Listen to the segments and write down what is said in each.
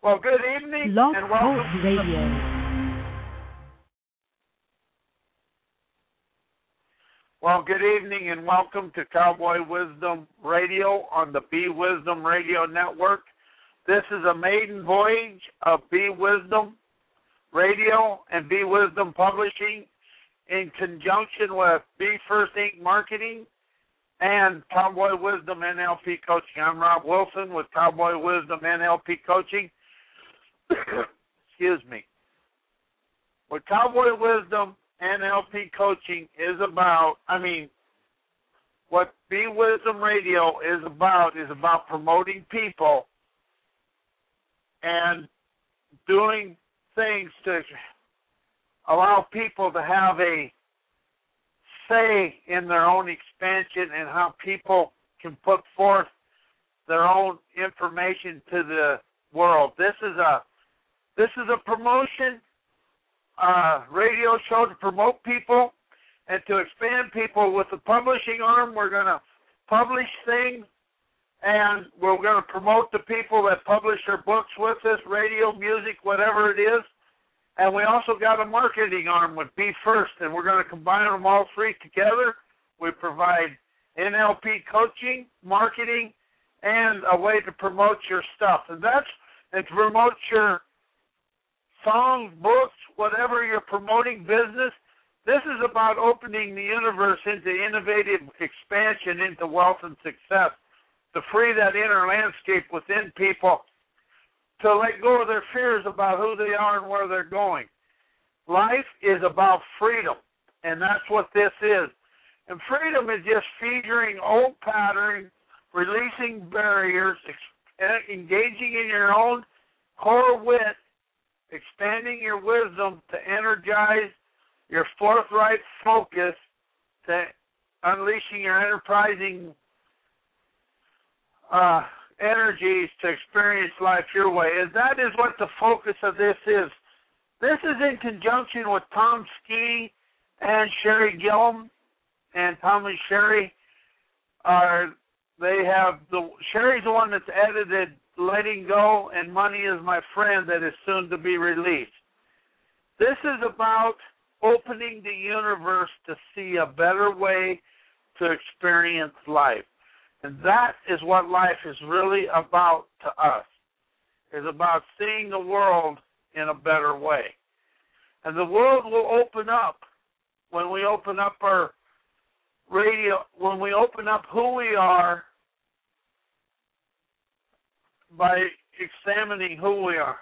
Well, good evening Blog and Talk welcome. Radio. Well, good evening and welcome to Cowboy Wisdom Radio on the Be Wisdom Radio Network. This is a maiden voyage of Be Wisdom Radio and Be Wisdom Publishing in conjunction with Be First Inc. Marketing and Cowboy Wisdom NLP Coaching. I'm Rob Wilson with Cowboy Wisdom NLP Coaching. Excuse me. What Cowboy Wisdom NLP Coaching is about, what Be Wisdom Radio is about promoting people and doing things to allow people to have a say in their own expansion and how people can put forth their own information to the world. This is a promotion radio show to promote people and to expand people. With the publishing arm, we're going to publish things and we're going to promote the people that publish their books with us, radio, music, whatever it is. And we also got a marketing arm with Be First, and we're going to combine them all three together. We provide NLP coaching, marketing, and a way to promote your stuff. And to promote your songs, books, whatever you're promoting, business. This is about opening the universe into innovative expansion, into wealth and success, to free that inner landscape within people, to let go of their fears about who they are and where they're going. Life is about freedom, and that's what this is. And freedom is just featuring old patterns, releasing barriers, engaging in your own core wit, expanding your wisdom to energize your forthright focus, to unleashing your enterprising energies to experience life your way. And that is what the focus of this is. This is in conjunction with Tom Ski and Sherry Gillum. And Tom and Sherry Sherry's the one that's edited Letting Go and Money is My Friend, that is soon to be released. This is about opening the universe to see a better way to experience life. And that is what life is really about to us. It's about seeing the world in a better way. And the world will open up when we open up our radio, when we open up who we are by examining who we are.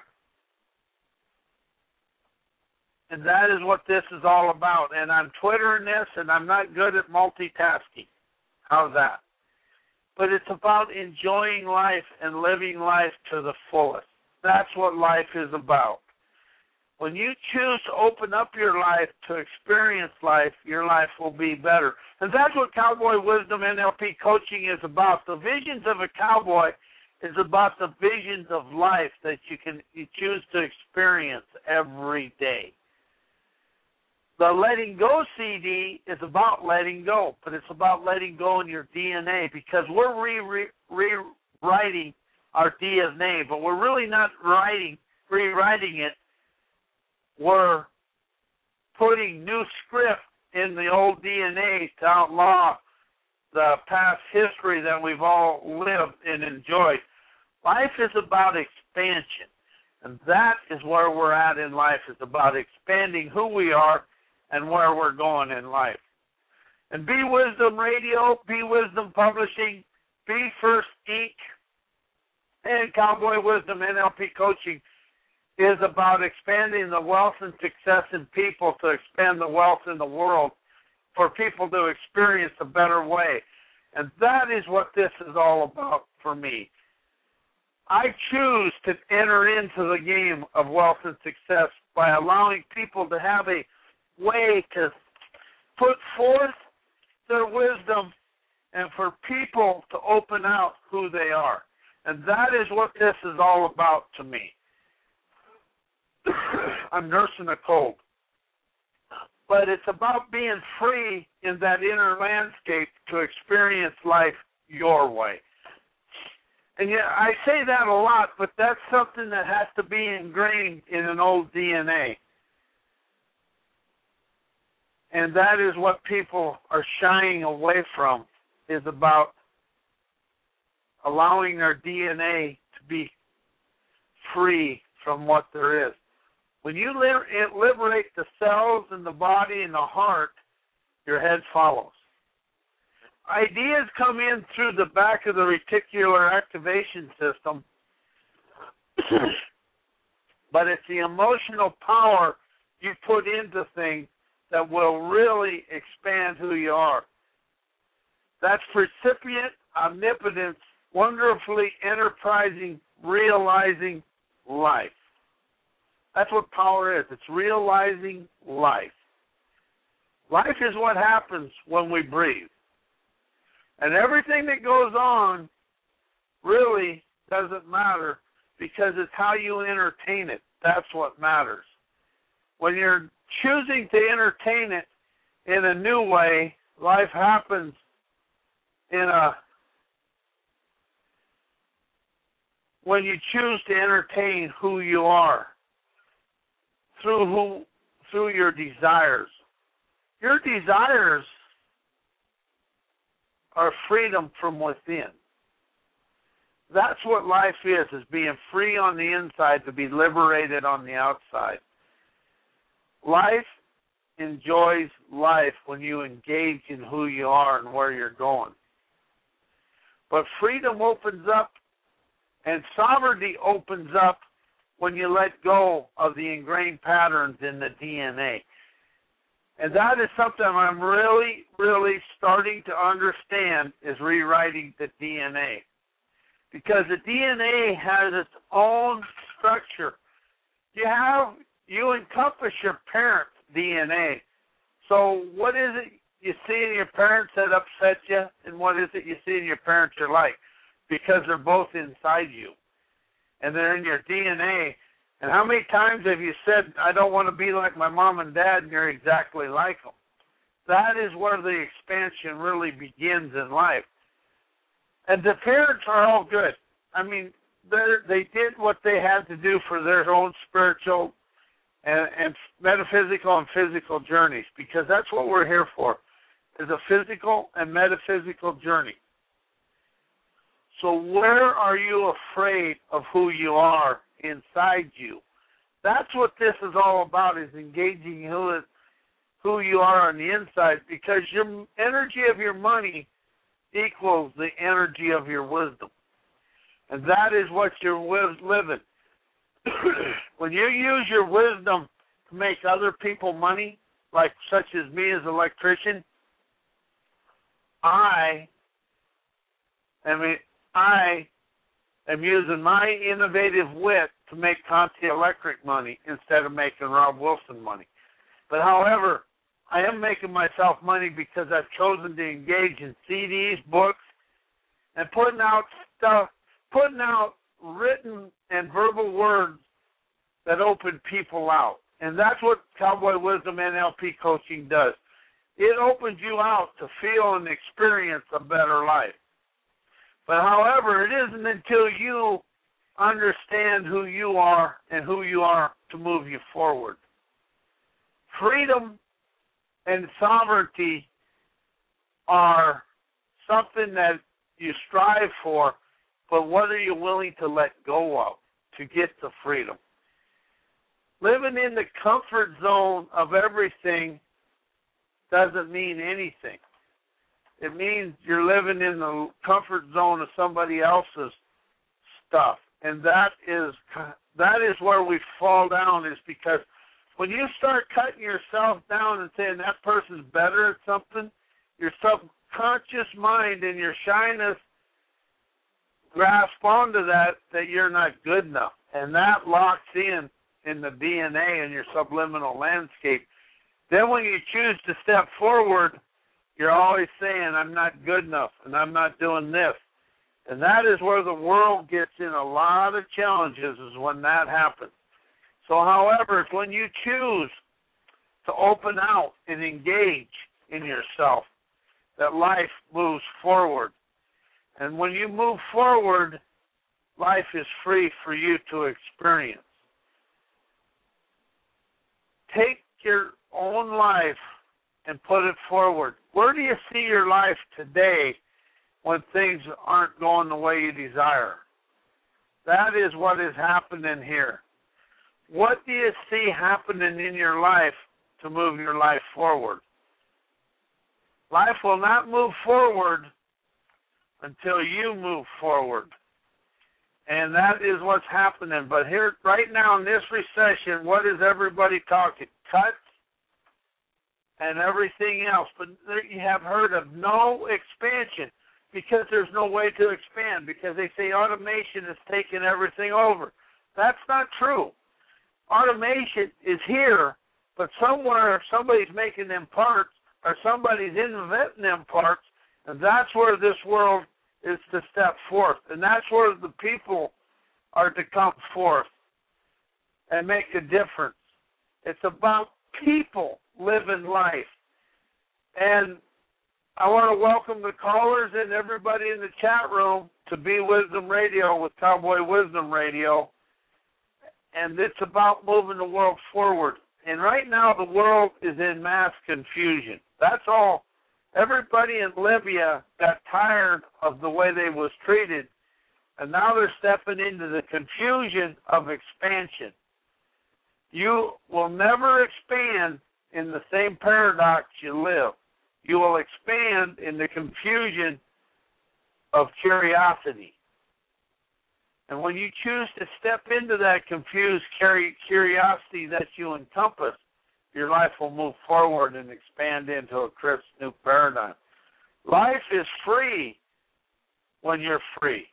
And that is what this is all about. And I'm Twittering this, and I'm not good at multitasking. How's that? But it's about enjoying life and living life to the fullest. That's what life is about. When you choose to open up your life to experience life, your life will be better. And that's what Cowboy Wisdom NLP Coaching is about. The visions of a cowboy is about the visions of life that you choose to experience every day. The Letting Go CD is about letting go, but it's about letting go in your DNA, because we're rewriting our DNA, but we're really not rewriting it. We're putting new script in the old DNA to outlaw the past history that we've all lived and enjoyed. Life is about expansion, and that is where we're at in life. It's about expanding who we are and where we're going in life. And Be Wisdom Radio, Be Wisdom Publishing, Be First Inc., and Cowboy Wisdom NLP Coaching is about expanding the wealth and success in people to expand the wealth in the world for people to experience a better way. And that is what this is all about for me. I choose to enter into the game of wealth and success by allowing people to have a way to put forth their wisdom and for people to open out who they are. And that is what this is all about to me. I'm nursing a cold. But it's about being free in that inner landscape to experience life your way. And yeah, I say that a lot, but that's something that has to be ingrained in an old DNA. And that is what people are shying away from, is about allowing their DNA to be free from what there is. When you liberate the cells and the body and the heart, your head follows. Ideas come in through the back of the reticular activation system, but it's the emotional power you put into things that will really expand who you are. That's precipient omnipotence, wonderfully enterprising, realizing life. That's what power is. It's realizing life. Life is what happens when we breathe. And everything that goes on really doesn't matter, because it's how you entertain it. That's what matters. When you're choosing to entertain it in a new way, life happens when you choose to entertain who you are through your desires. Your desires are freedom from within. That's what life is being free on the inside to be liberated on the outside. Life enjoys life when you engage in who you are and where you're going. But freedom opens up and sovereignty opens up when you let go of the ingrained patterns in the DNA. And that is something I'm really, really starting to understand, is rewriting the DNA. Because the DNA has its own structure. You encompass your parents' DNA. So what is it you see in your parents that upset you, and what is it you see in your parents you like? Because they're both inside you, and they're in your DNA. And how many times have you said, I don't want to be like my mom and dad, and you're exactly like them? That is where the expansion really begins in life. And the parents are all good. I mean, they did what they had to do for their own spiritual and metaphysical and physical journeys, because that's what we're here for, is a physical and metaphysical journey. So where are you afraid of who you are inside you? That's what this is all about, is engaging who you are on the inside, because your energy of your money equals the energy of your wisdom. And that is what you're living. When you use your wisdom to make other people money, like such as me as an electrician, I am using my innovative wit to make Conti Electric money instead of making Rob Wilson money. But however, I am making myself money because I've chosen to engage in CDs, books, and putting out written and verbal words that open people out. And that's what Cowboy Wisdom NLP coaching does. It opens you out to feel and experience a better life. But however, it isn't until you understand who you are and who you are to move you forward. Freedom and sovereignty are something that you strive for, but what are you willing to let go of to get to freedom? Living in the comfort zone of everything doesn't mean anything. It means you're living in the comfort zone of somebody else's stuff. And that is where we fall down, is because when you start cutting yourself down and saying that person's better at something, your subconscious mind and your shyness grasp onto that you're not good enough. And that locks in the DNA and your subliminal landscape. Then when you choose to step forward, you're always saying, I'm not good enough, and I'm not doing this. And that is where the world gets in a lot of challenges, is when that happens. So, however, it's when you choose to open out and engage in yourself that life moves forward. And when you move forward, life is free for you to experience. Take your own life and put it forward. Where do you see your life today when things aren't going the way you desire? That is what is happening here. What do you see happening in your life to move your life forward? Life will not move forward until you move forward. And that is what's happening. But here, right now in this recession, what is everybody talking? Cuts and everything else. But you have heard of no expansion because there's no way to expand, because they say automation is taking everything over. That's not true. Automation is here, but somewhere somebody's making them parts or somebody's inventing them parts, and that's where this world is to step forth. And that's where the people are to come forth and make a difference. It's about people living life. And I want to welcome the callers and everybody in the chat room to Be Wisdom Radio with Cowboy Wisdom Radio. And it's about moving the world forward. And right now the world is in mass confusion. That's all. Everybody in Libya got tired of the way they was treated, and now they're stepping into the confusion of expansion. You will never expand in the same paradox you live. You will expand in the confusion of curiosity. And when you choose to step into that confused curiosity that you encompass, your life will move forward and expand into a crisp new paradigm. Life is free when you're free.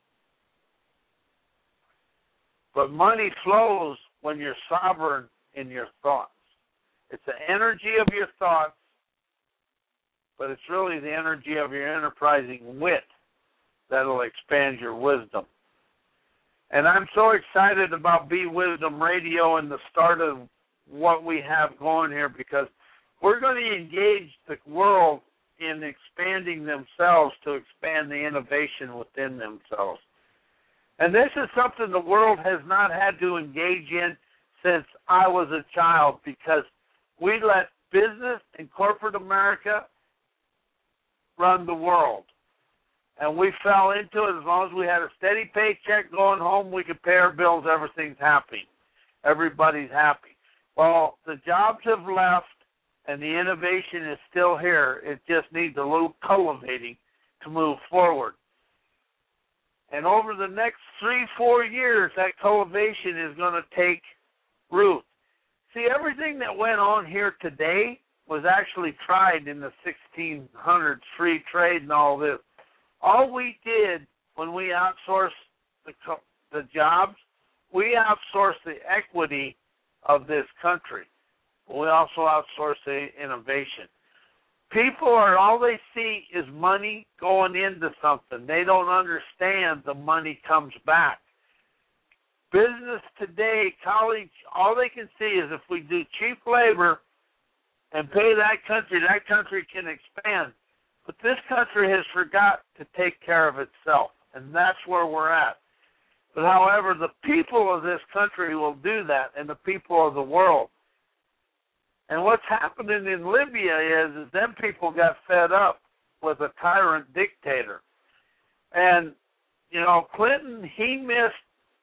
But money flows when you're sovereign in your thoughts. It's the energy of your thoughts, but it's really the energy of your enterprising wit that'll expand your wisdom. And I'm so excited about Be Wisdom Radio and the start of what we have going here, because we're going to engage the world in expanding themselves to expand the innovation within themselves. And this is something the world has not had to engage in since I was a child, because we let business and corporate America run the world. And we fell into it. As long as we had a steady paycheck going home, we could pay our bills, everything's happy. Everybody's happy. Well, the jobs have left, and the innovation is still here. It just needs a little cultivating to move forward. And over the next 3-4 years, that cultivation is going to take root. See, everything that went on here today was actually tried in the 1600s, free trade and all this. All we did when we outsourced the jobs, we outsourced the equity of this country. We also outsource the innovation. People all they see is money going into something. They don't understand the money comes back. Business today, college, all they can see is if we do cheap labor and pay that country can expand. But this country has forgot to take care of itself, and that's where we're at. But however, the people of this country will do that, and the people of the world. And what's happening in Libya is them people got fed up with a tyrant dictator. And, you know, Clinton, he missed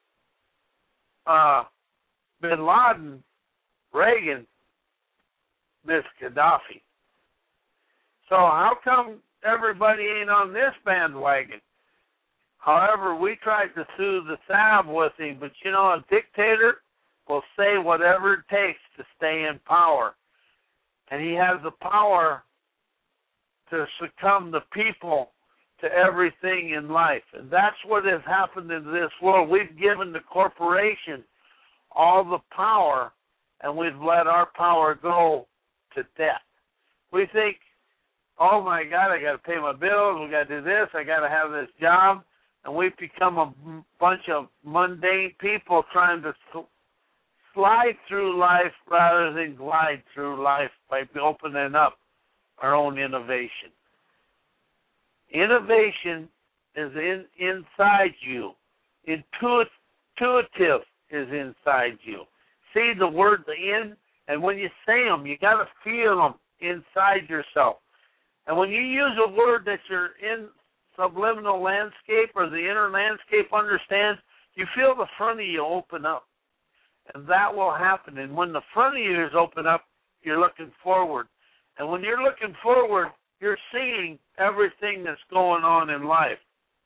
bin Laden. Reagan missed Gaddafi. So how come everybody ain't on this bandwagon? However, we tried to soothe the salve with him, but, you know, a dictator will say whatever it takes to stay in power. And he has the power to succumb the people to everything in life. And that's what has happened in this world. We've given the corporation all the power, and we've let our power go to death. We think, oh, my God, I got to pay my bills, we got to do this, I got to have this job. And we've become a bunch of mundane people trying to slide through life rather than glide through life by opening up our own innovation. Innovation is inside you. Intuitive is inside you. See the words in, and when you say them, you got to feel them inside yourself. And when you use a word that your in subliminal landscape or the inner landscape understands, you feel the front of you open up. And that will happen. And when the front of you is open up, you're looking forward. And when you're looking forward, you're seeing everything that's going on in life.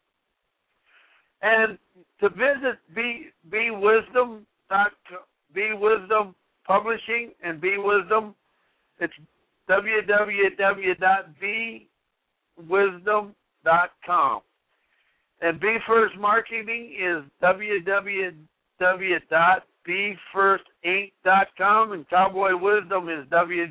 And to visit Be Wisdom Publishing and Be Wisdom, it's www.bewisdom.com. And Be First Marketing is www.befirstinc.com, and Cowboy Wisdom is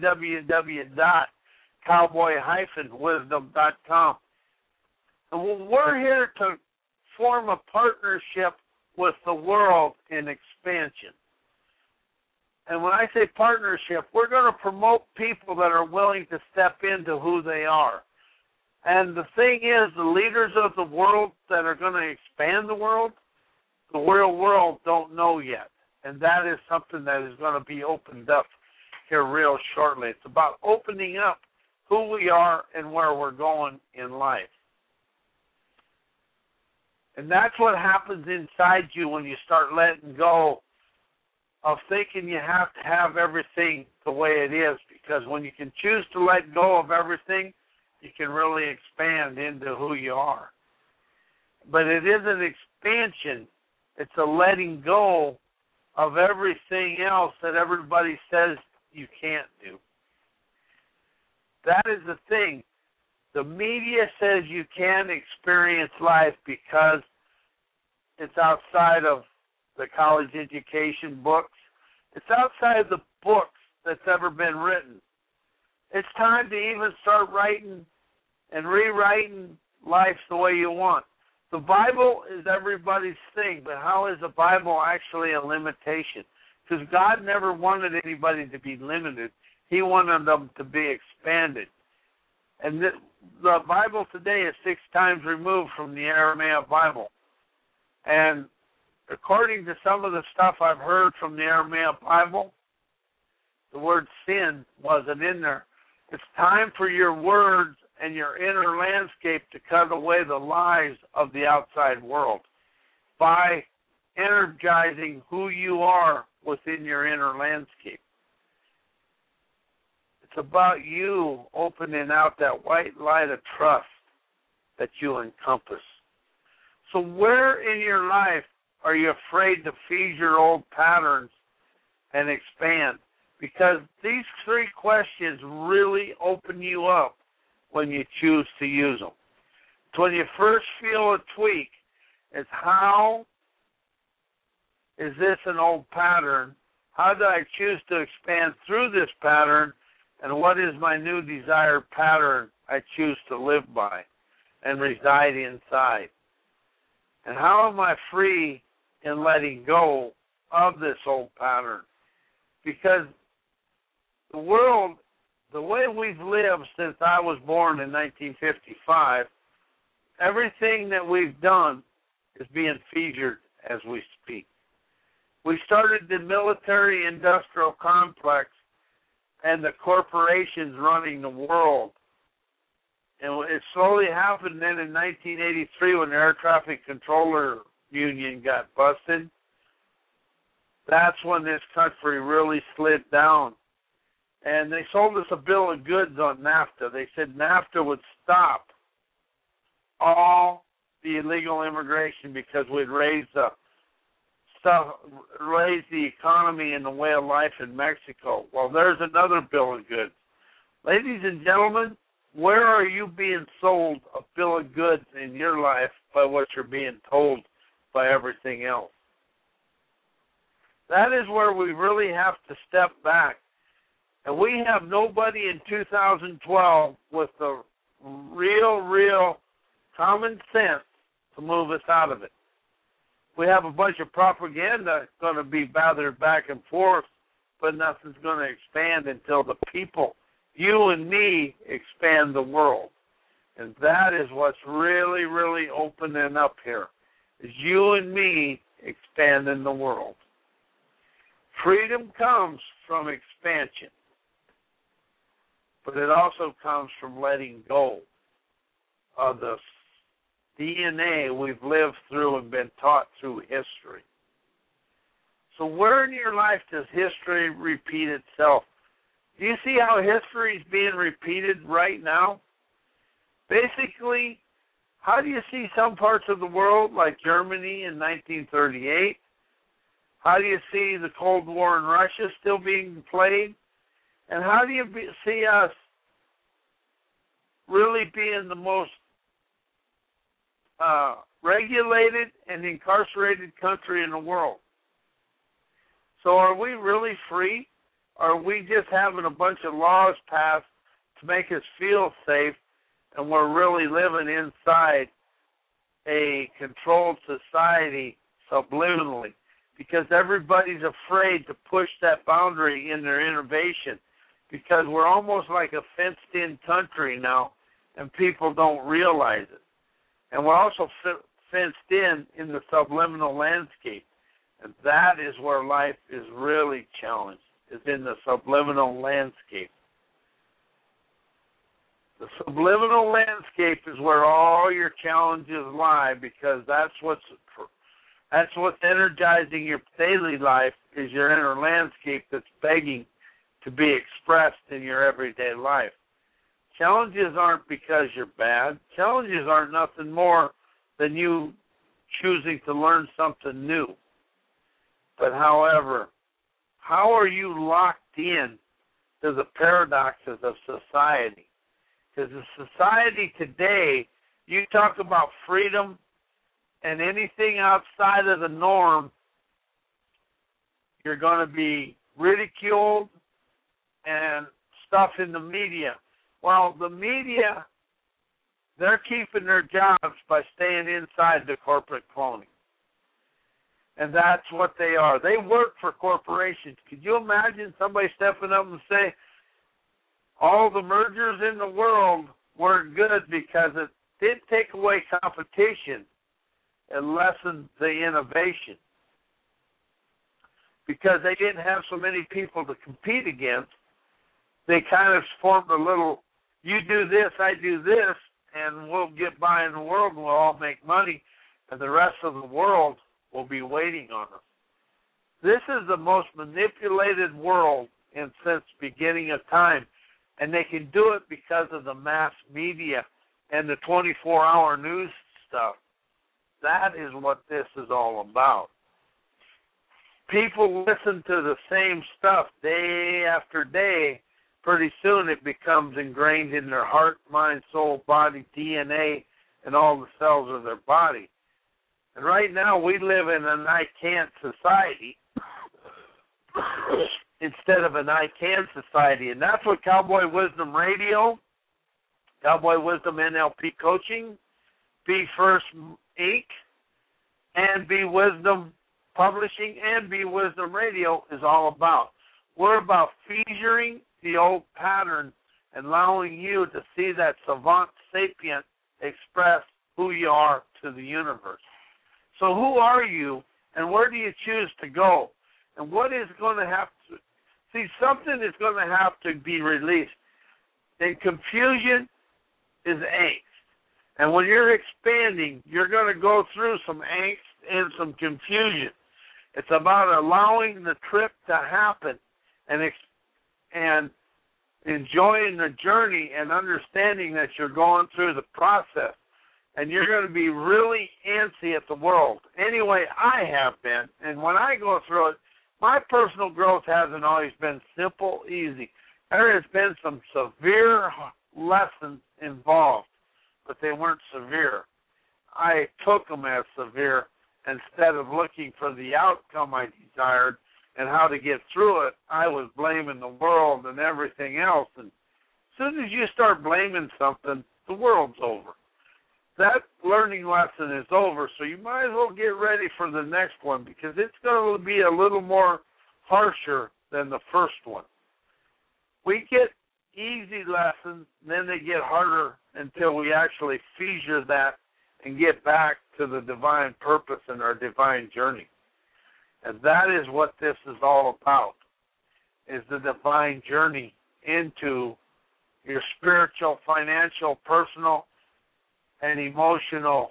www.cowboy-wisdom.com. And we're here to form a partnership with the world in expansion. And when I say partnership, we're going to promote people that are willing to step into who they are. And the thing is, the leaders of the world that are going to expand the real world don't know yet. And that is something that is going to be opened up here real shortly. It's about opening up who we are and where we're going in life. And that's what happens inside you when you start letting go of thinking you have to have everything the way it is. Because when you can choose to let go of everything, you can really expand into who you are. But it is an expansion. It's a letting go of everything else that everybody says you can't do. That is the thing. The media says you can't experience life because it's outside of the college education books. It's outside the books that's ever been written. It's time to even start writing and rewriting life the way you want. The Bible is everybody's thing, but how is the Bible actually a limitation? Because God never wanted anybody to be limited. He wanted them to be expanded. And the Bible today is 6 times removed from the Aramaic Bible. And according to some of the stuff I've heard from the Aramaic Bible, the word sin wasn't in there. It's time for your words and your inner landscape to cut away the lies of the outside world by energizing who you are within your inner landscape. It's about you opening out that white light of trust that you encompass. So where in your life are you afraid to feed your old patterns and expand? Because these 3 questions really open you up when you choose to use them. So when you first feel a tweak, it's how is this an old pattern? How do I choose to expand through this pattern? And what is my new desired pattern I choose to live by and reside inside? And how am I free in letting go of this old pattern? Because the world, the way we've lived since I was born in 1955, everything that we've done is being featured as we speak. We started the military-industrial complex and the corporations running the world. And it slowly happened then in 1983 when the Air Traffic Controller Union got busted. That's when this country really slid down. And they sold us a bill of goods on NAFTA. They said NAFTA would stop all the illegal immigration because we'd raise the economy and the way of life in Mexico. Well, there's another bill of goods. Ladies and gentlemen, where are you being sold a bill of goods in your life by what you're being told by everything else? That is where we really have to step back. And we have nobody in 2012 with the real common sense to move us out of it. We have a bunch of propaganda going to be battered back and forth, but nothing's going to expand until the people, you and me, expand the world. And that is what's really opening up here. is you and me expanding the world. Freedom comes from expansion, but it also comes from letting go of the DNA we've lived through and been taught through history. So where in your life does history repeat itself? Do you see how history is being repeated right now? Basically, how do you see some parts of the world, like Germany in 1938? How do you see the Cold War in Russia still being played? And how do you see us really being the most regulated and incarcerated country in the world? So are we really free? Or are we just having a bunch of laws passed to make us feel safe, and we're really living inside a controlled society subliminally? Because everybody's afraid to push that boundary in their innovation, because we're almost like a fenced-in country now, and people don't realize it. And we're also fenced in the subliminal landscape. And that is where life is really challenged, is in the subliminal landscape. The subliminal landscape is where all your challenges lie, because that's what's energizing your daily life, is your inner landscape that's begging to be expressed in your everyday life. Challenges aren't because you're bad. Challenges aren't nothing more than you choosing to learn something new. But however, how are you locked in to the paradoxes of society? Because the society today, you talk about freedom, and anything outside of the norm, you're going to be ridiculed and stuff in the media. Well, the media, they're keeping their jobs by staying inside the corporate cloning. And that's what they are. They work for corporations. Could you imagine somebody stepping up and say, all the mergers in the world weren't good because it did take away competition and lessened the innovation? Because they didn't have so many people to compete against, they kind of formed a little, you do this, I do this, and we'll get by in the world and we'll all make money, and the rest of the world will be waiting on us. This is the most manipulated world since beginning of time, and they can do it because of the mass media and the 24-hour news stuff. That is what this is all about. People listen to the same stuff day after day. Pretty soon it becomes ingrained in their heart, mind, soul, body, DNA, and all the cells of their body. And right now we live in an I can't society instead of an I can society. And that's what Cowboy Wisdom Radio, Cowboy Wisdom NLP Coaching, Be First Inc., and Be Wisdom Publishing, and Be Wisdom Radio is all about. We're about featuring the old pattern and allowing you to see that savant sapient express who you are to the universe. So who are you, and where do you choose to go? And what is going to have to, see, something is going to have to be released. And confusion is angst. And when you're expanding, you're going to go through some angst and some confusion. It's about allowing the trip to happen and enjoying the journey and understanding that you're going through the process. And you're going to be really antsy at the world. Anyway, I have been. And when I go through it, my personal growth hasn't always been simple, easy. There has been some severe lessons involved, but they weren't severe. I took them as severe instead of looking for the outcome I desired and how to get through it. I was blaming the world and everything else. And as soon as you start blaming something, the world's over. That learning lesson is over, so you might as well get ready for the next one, because it's going to be a little more harsher than the first one. We get easy lessons, then they get harder until we actually feature that and get back to the divine purpose and our divine journey. And that is what this is all about, is the divine journey into your spiritual, financial, personal, and emotional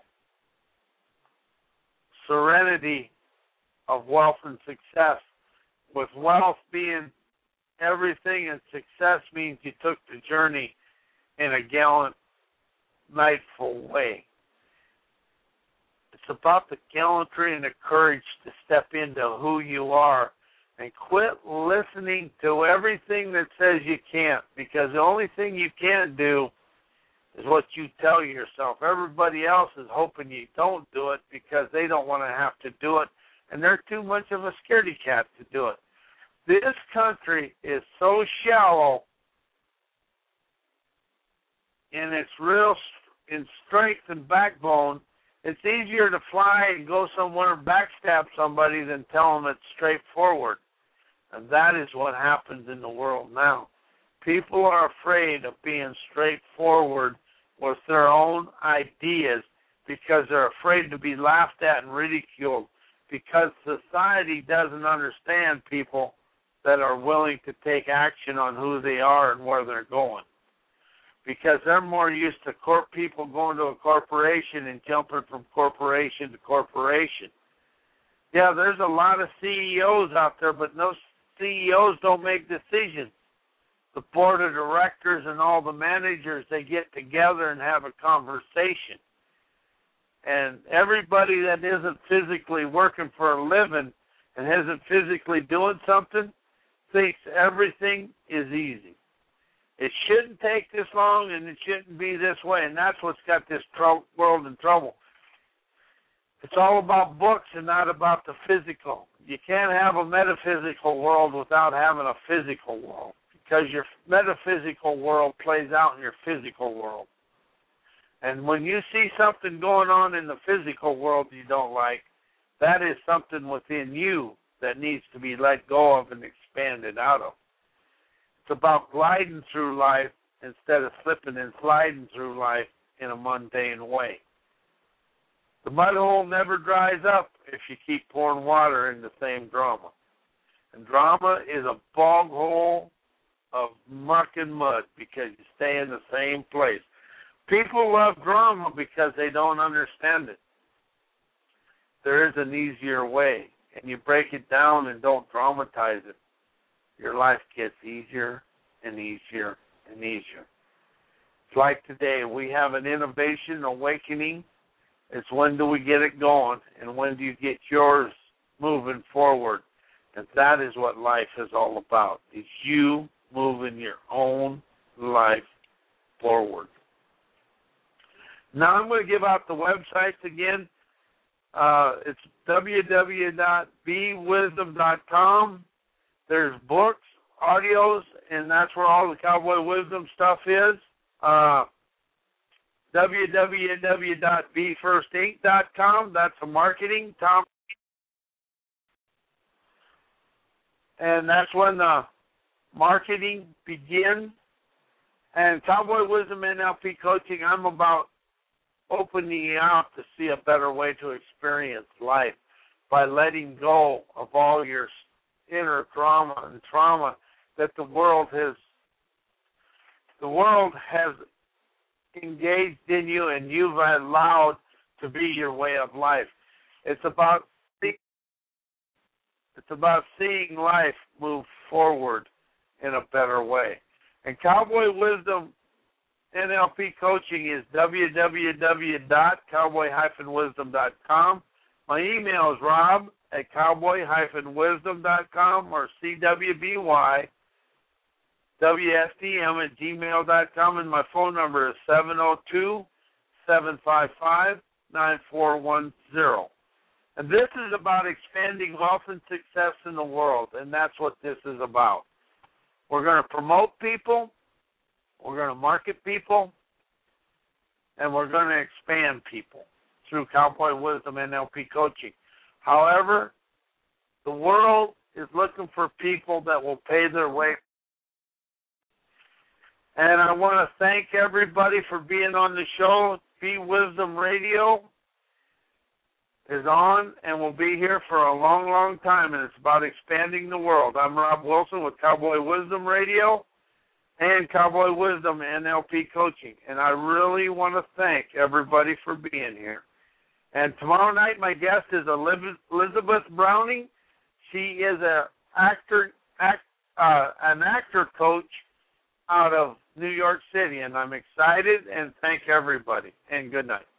serenity of wealth and success, with wealth being everything and success means you took the journey in a gallant, knightful way. It's about the gallantry and the courage to step into who you are and quit listening to everything that says you can't, because the only thing you can't do is what you tell yourself. Everybody else is hoping you don't do it because they don't want to have to do it, and they're too much of a scaredy cat to do it. This country is so shallow in its in strength and backbone. It's easier to fly and go somewhere and backstab somebody than tell them it's straightforward. And that is what happens in the world now. People are afraid of being straightforward with their own ideas because they're afraid to be laughed at and ridiculed, because society doesn't understand people that are willing to take action on who they are and where they're going. Because they're more used to people going to a corporation and jumping from corporation to corporation. Yeah, there's a lot of CEOs out there, but no CEOs don't make decisions. The board of directors and all the managers, they get together and have a conversation. And everybody that isn't physically working for a living and isn't physically doing something thinks everything is easy. It shouldn't take this long, and it shouldn't be this way, and that's what's got this world in trouble. It's all about books and not about the physical. You can't have a metaphysical world without having a physical world, because your metaphysical world plays out in your physical world. And when you see something going on in the physical world you don't like, that is something within you that needs to be let go of and expanded out of. It's about gliding through life instead of slipping and sliding through life in a mundane way. The mud hole never dries up if you keep pouring water in the same drama. And drama is a bog hole of muck and mud because you stay in the same place. People love drama because they don't understand it. There is an easier way, and you break it down and don't dramatize it. Your life gets easier and easier and easier. It's like today, we have an innovation awakening. It's when do we get it going, and when do you get yours moving forward? And that is what life is all about, is you moving your own life forward. Now I'm going to give out the websites again. It's www.bewisdom.com. There's books, audios, and that's where all the Cowboy Wisdom stuff is. www.bfirstinc.com. That's a marketing, Tom. And that's when the marketing begins. And Cowboy Wisdom NLP Coaching, I'm about opening you out to see a better way to experience life by letting go of all your inner drama and trauma that the world has engaged in you and you've allowed to be your way of life. It's about seeing life move forward in a better way. And Cowboy Wisdom NLP Coaching is www.cowboy-wisdom.com. My email is rob@cowboy-wisdom.com or cwbywsdm@gmail.com, and my phone number is 702-755-9410. And this is about expanding wealth and success in the world, and that's what this is about. We're going to promote people, we're going to market people, and we're going to expand people through Cowboy Wisdom NLP Coaching. However, the world is looking for people that will pay their way. And I want to thank everybody for being on the show. NLP Wisdom Radio is on and will be here for a long, long time, and it's about expanding the world. I'm Rob Wilson with Cowboy Wisdom Radio and Cowboy Wisdom NLP Coaching, and I really want to thank everybody for being here. And tomorrow night, my guest is Elizabeth Browning. She is an actor coach out of New York City, and I'm excited, and thank everybody, and good night.